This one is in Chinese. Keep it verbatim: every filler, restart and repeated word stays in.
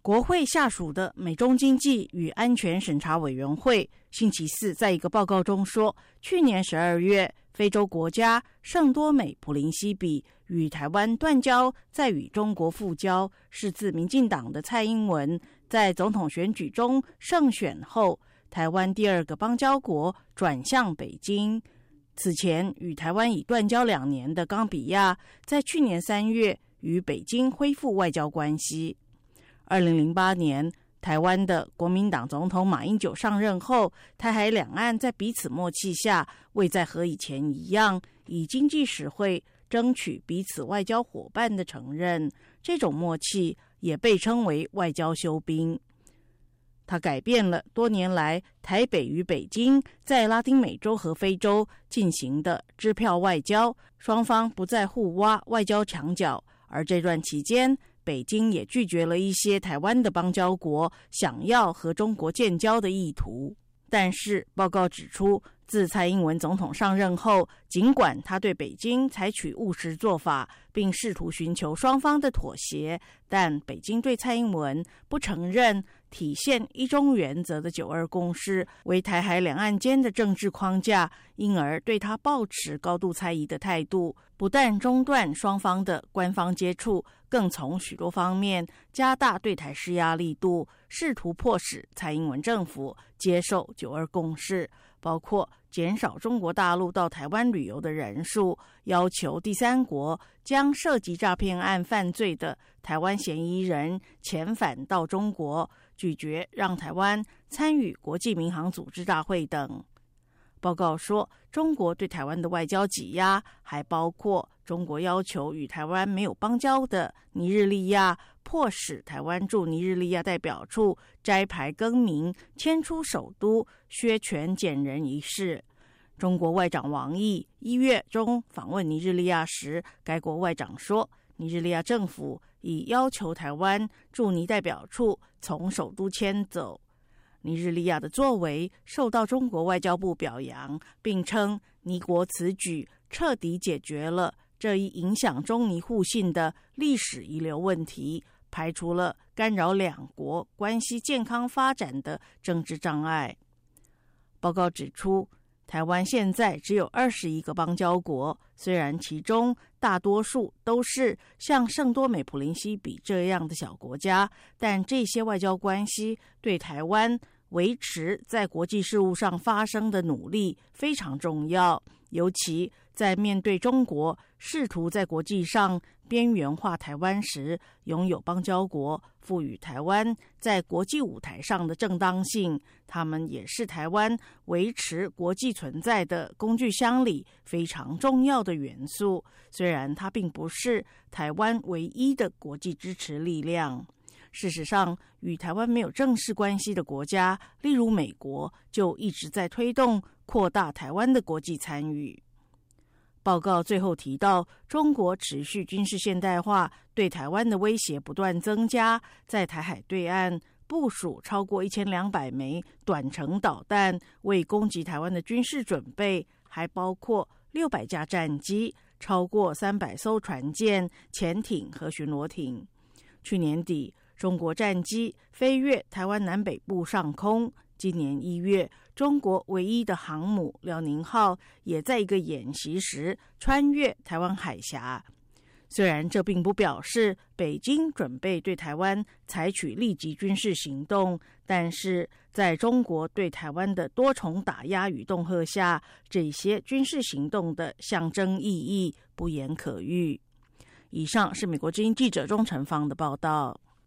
国会下属的美中经济与安全审查委员会星期四在一个报告中说，去年十二月，非洲国家圣多美普林西比与台湾断交，再与中国复交，是自民进党的蔡英文在总统选举中胜选后，台湾第二个邦交国转向北京。此前与台湾已断交两年的冈比亚，在去年三月与北京恢复外交关系。二零零八年，台湾的国民党总统马英九上任后，台海两岸在彼此默契下，未再和以前一样以经济实惠争取彼此外交伙伴的承认，这种默契也被称为外交休兵。它改变了多年来台北与北京在拉丁美洲和非洲进行的支票外交，双方不再互挖外交墙角，而这段期间，北京也拒绝了一些台湾的邦交国想要和中国建交的意图。但是报告指出，自蔡英文总统上任后，尽管他对北京采取务实做法，并试图寻求双方的妥协，但北京对蔡英文不承认体现一中原则的九二共识为台海两岸间的政治框架，因而对他抱持高度猜疑的态度，不但中断双方的官方接触，更从许多方面加大对台施压力度，试图迫使蔡英文政府接受九二共识，包括减少中国大陆到台湾旅游的人数，要求第三国将涉及诈骗案犯罪的台湾嫌疑人遣返到中国，拒绝让台湾参与国际民航组织大会等。报告说，中国对台湾的外交挤压还包括中国要求与台湾没有邦交的尼日利亚迫使台湾驻尼日利亚代表处摘牌更名，迁出首都，削权减人一事。中国外长王毅一月中访问尼日利亚时，该国外长说，尼日利亚政府已要求台湾驻尼代表处从首都迁走。尼日利亚的作为受到中国外交部表扬，并称尼国此举彻底解决了这一影响中尼互信的历史遗留问题，排除了干扰两国关系健康发展的政治障碍。报告指出，台湾现在只有二十一个邦交国，虽然其中大多数都是像圣多美普林西比这样的小国家，但这些外交关系对台湾维持在国际事务上发生的努力非常重要，尤其在面对中国试图在国际上边缘化台湾时，拥有邦交国赋予台湾在国际舞台上的正当性，他们也是台湾维持国际存在的工具箱里非常重要的元素，虽然它并不是台湾唯一的国际支持力量。事实上，与台湾没有正式关系的国家，例如美国，就一直在推动扩大台湾的国际参与。报告最后提到，中国持续军事现代化对台湾的威胁不断增加，在台海对岸部署超过一千两百枚短程导弹，为攻击台湾的军事准备，还包括六百架战机、超过三百艘船舰、潜艇和巡逻艇。去年底，中国战机飞越台湾南北部上空。今年一月，中国唯一的航母辽宁号也在一个演习时穿越台湾海峡。虽然这并不表示北京准备对台湾采取立即军事行动，但是在中国对台湾的多重打压与恫吓下，这些军事行动的象征意义不言可喻。以上是美国之音记者钟成芳的报道。